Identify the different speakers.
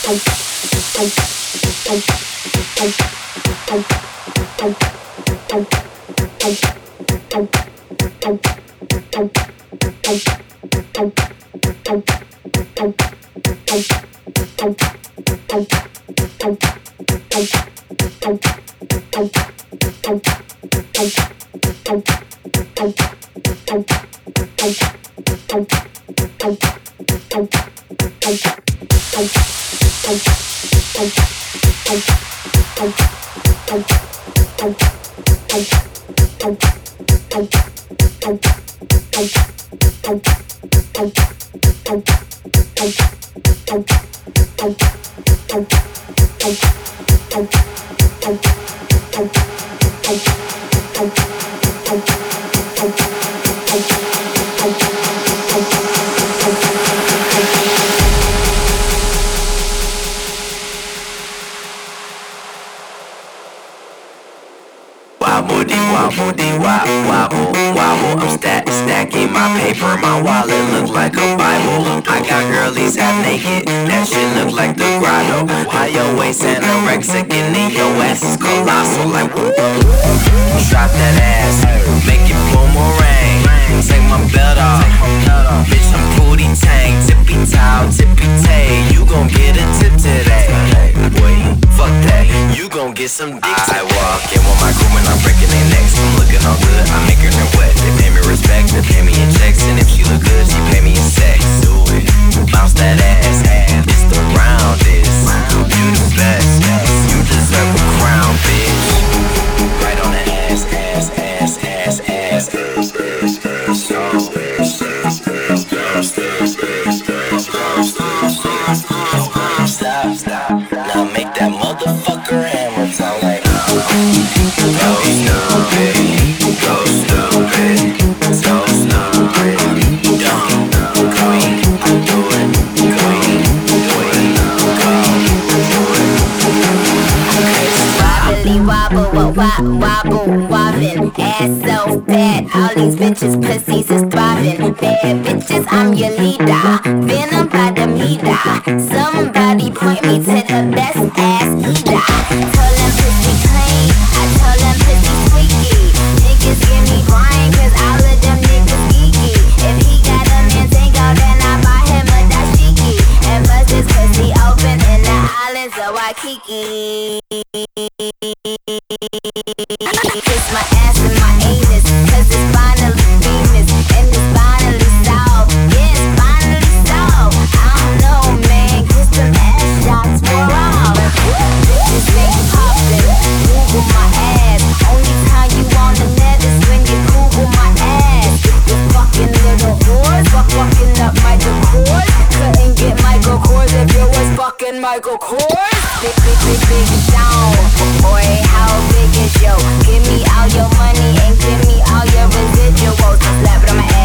Speaker 1: Stacking my paper, my wallet look like a Bible. I got girlies half naked, that shit look like the grotto. How your waist anorexic and then your ass is colossal. Like woo, drop that ass, make it boomerang. Take my belt off, bitch I'm booty tank. Tippy toe, tippy tay, you gon' get a tip today. Boy, fuck that, you gon' get some dick. I walk in with my crew and I'm breaking their necks. I'm looking all good, I'm making her wet. They pay me respect, they pay me in checks. And if she look good, she pay me in sex. Do it, bounce that ass, it's the roundest. You the best, you deserve a crown, bitch. Right on the ass, ass, ass, ass, ass, ass, ass, ass, stop, stop. Now make that motherfucker hammer sound like go stupid, go stupid, so stupid, dumb, queen, do it, queen, do it,
Speaker 2: Wobbly wobble, wobble, wobbin', ass so fat. All these bitches, pussies is throbbing. Bad bitches, I'm your leader. Venom by the meter. Somebody point me to the best ass eater. Tell them pussy clean, I tell them pussy squeaky. Niggas give me grind, cause all of them niggas geeky. If he got a Mantango, then I buy him a dashiki. And bust his pussy open in the islands of Waikiki. Kiss my ass and my anus, cause it's finally famous. And it's finally solved, yeah, it's finally solved. I don't know, man, kiss them ass shots for all. Bitches stay poppin', Google my ass. Only time you on the net is when you Google my ass. You fucking little whores, fucking up Michael Kors. Couldn't get Michael Kors if you was fucking Michael Kors. Big Sean, boy, how big is yo? Give me all your money and give me all your residuals. Slap it on my ass.